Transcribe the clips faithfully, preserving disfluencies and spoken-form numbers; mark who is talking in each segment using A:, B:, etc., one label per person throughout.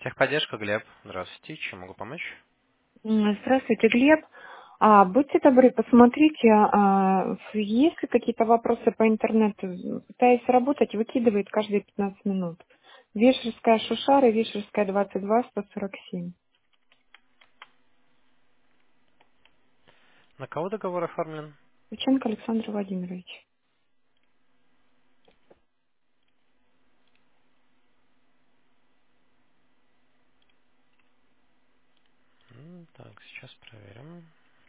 A: Техподдержка, Глеб. Здравствуйте. Чем могу помочь?
B: М, Здравствуйте, Глеб. А, будьте добры, посмотрите, а, есть ли какие-то вопросы по интернету. Пытаюсь работать, выкидывает каждые пятнадцать минут. Вешерская Шушара, Вешерская двадцать два, сто сорок семь.
A: На кого договор оформлен?
B: Лученко Александр Владимирович.
A: М, Так, сейчас проверим.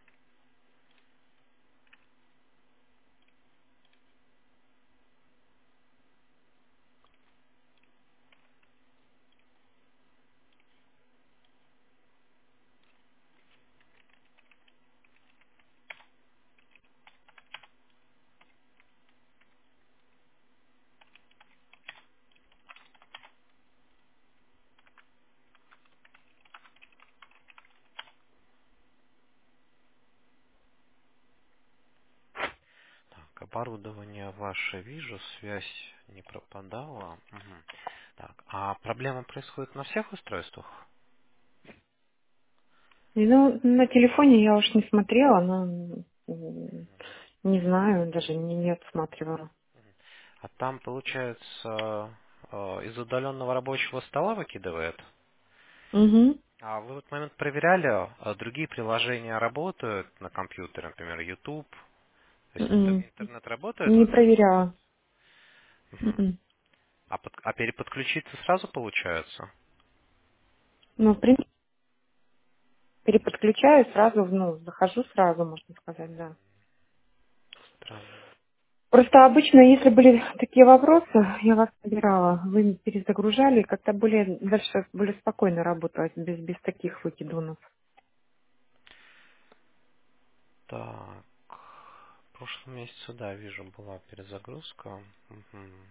A: Так, оборудование ваше вижу, связь не пропадала. Мгм. Так, а проблема происходит на всех устройствах?
B: И, Ну, на телефоне я уж не смотрела, но м, не знаю, даже не, не отсматривала.
A: А там, получается, э, из удаленного рабочего стола выкидывает?
B: Угу.
A: А вы в этот момент проверяли, а другие приложения работают на компьютере, например, YouTube? То есть интер-
B: М-м.
A: интернет работает в
B: Не
A: этом?
B: проверяла.
A: Мгм.
B: М-м.
A: А, под- а переподключиться сразу получается?
B: Ну, в принципе, переподключаю сразу, ну, захожу сразу, можно сказать, да.
A: Странно.
B: Просто обычно, если были такие вопросы, я вас набирала, вы перезагружали, и как-то более дальше более спокойно работать, без, без таких выкидонов.
A: Так, в прошлом месяце, да, вижу, была перезагрузка. Мгм.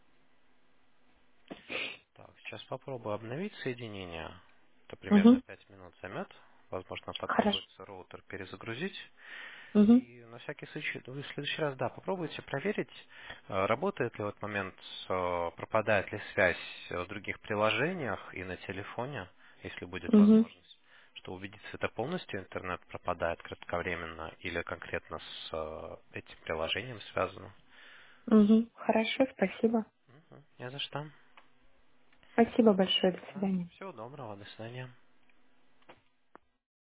A: Так, сейчас попробую обновить соединение. Это примерно
B: Угу.
A: пять минут займет. Возможно,
B: Хорошо.
A: потребуется роутер перезагрузить.
B: Угу.
A: И на всякий случай, вы в следующий раз, да, попробуйте проверить, э, работает ли в этот момент, э, пропадает ли связь в других приложениях и на телефоне, если будет
B: Угу.
A: возможность, что убедиться, это полностью интернет пропадает кратковременно или конкретно с э, этим приложением связано.
B: Угу. Хорошо, спасибо.
A: Мгм. Не за что.
B: Спасибо большое, до
A: Да.
B: свидания.
A: Всего доброго, до свидания.